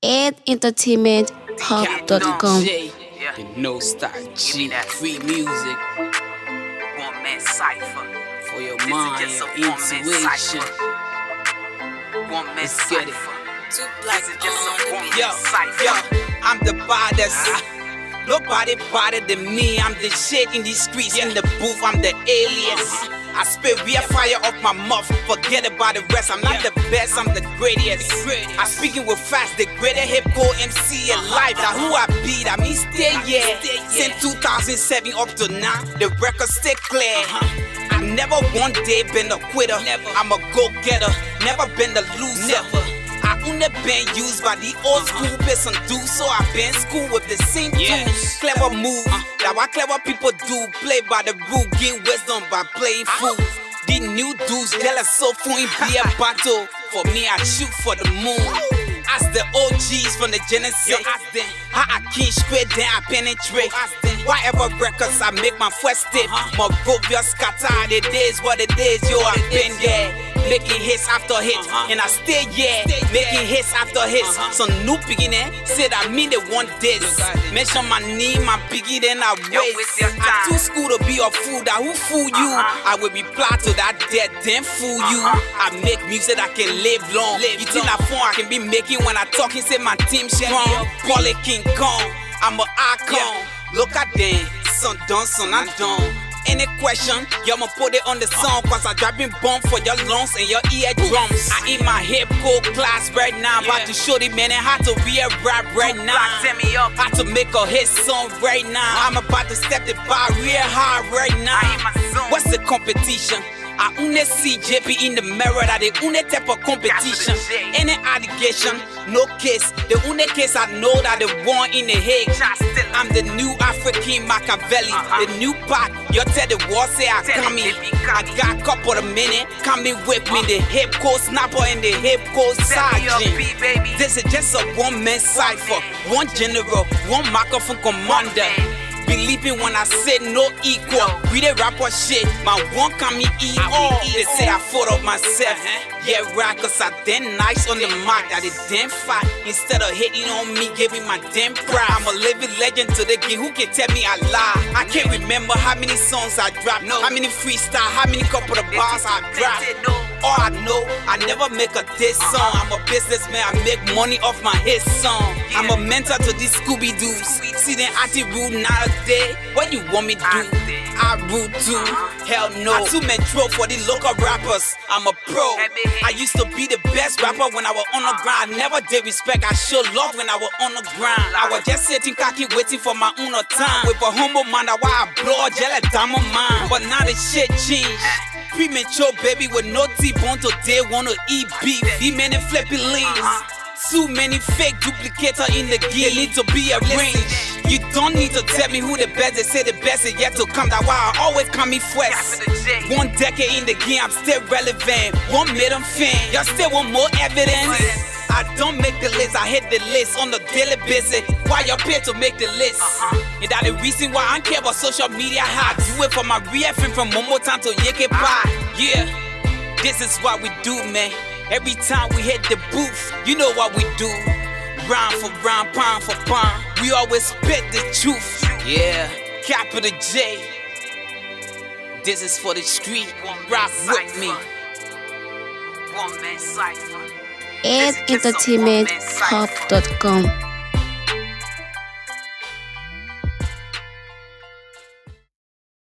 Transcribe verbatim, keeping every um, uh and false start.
ed entertainment hub dot com. Yeah. No Star G, free music. One man cipher. For your This is mind, just a your one-man intuition. cipher. One man Let's get it. cipher. Two black This is just on a the one beat. Yo, man cipher. yo, I'm the baddest. Nobody better than me. I'm the shit in these streets. In the booth, I'm the alias. I spit real fire off my mouth. Forget about the rest. I'm not the best, I'm the greatest. I'm speaking with facts, the greatest hip hop M C alive. Now who I beat, I mean stay yeah. Since two thousand seven up to now, the record stay clear. I never one day been a quitter. I'm a go-getter, never been a loser. I only been used by the old school based on do, so I been school with the same tools. Clever move, that what clever people do. Play by the rule, gain wisdom by playing fools. The new dudes jealous so for him be a battle. For me, I shoot for the moon. As the O Gs from the Genesis, ask them how I can't square then I penetrate. Whatever records I make my first step, my Rovia scatter the days what it is, yo, I've been there. Making hits after hits, and I stay yeah, making hits after hits. Some new beginning said I mean they want this. Mention my name, my biggie, then I waste. I'm too school to be a fool, that who fool you? I will reply to that dead, then fool you. I make music that can live long. You think that phone I can be making when I talk and say my team strong. Polly King Kong, I'm an icon. Look at them, son done, son I'm done. Any question, y'all put it on the song. Cause I dropping bomb for your lungs and your eardrums. I in my hip hop class right now. About to show the man how to be a rap right now. How to make a hit song right now. I'm about to step the bar real hard right now. What's the competition? I only see J P in the mirror, that the only type of competition. Any allegation, no case. The only case I know that the one in the Hague. I'm the new African Machiavelli, the new part. You tell the world say I come in. I got a couple of minutes, coming with me. The hip code snapper and the hip code sergeant. This is just a one man cipher, one general, one microphone commander. Believing when I said no equal. We the rapper shit, my one can me eat all. They say I thought of myself. Yeah, right, cause I damn nice on the mic, that it damn fight. Instead of hating on me, giving my damn pride. I'm a living legend to the game, who can tell me I lie? I can't remember how many songs I dropped, how many freestyle, how many couple of bars I dropped. All I know, I never make a diss song. I'm a businessman, I make money off my hit song. I'm a mentor to these Scooby-Doos. See them acting rude nowadays. What you want me to do? I rude too. Hell no. I too metro for the local rappers. I'm a pro. I used to be the best rapper when I was on the grind. I never did respect, I show love when I was on the grind. I was just sitting cocky waiting for my own time. With a humble mind, that's why I blow a jelly down my mind. But now the shit changed. Premature baby with no T-bone today wanna eat beef. Be many flippy lanes. Too many fake duplicator in the game. Need to be arranged. You don't need to tell me who the best. They say the best is yet to come. That's why I always come in first. One decade in the game, I'm still relevant. One million fan, y'all still want more evidence. I don't make the list, I hit the list on the daily basis. Why y'all pay to make the list? And that the reason why I don't care about social media. I do it for my real friend from Momo Town to Yeke Pie. Yeah, this is what we do, man. Every time we hit the booth, you know what we do. Round for round, pound for pound, we always spit the truth. Yeah, capital J. This is for the street. Rock with me. One man cipher. ed entertainment hub dot com.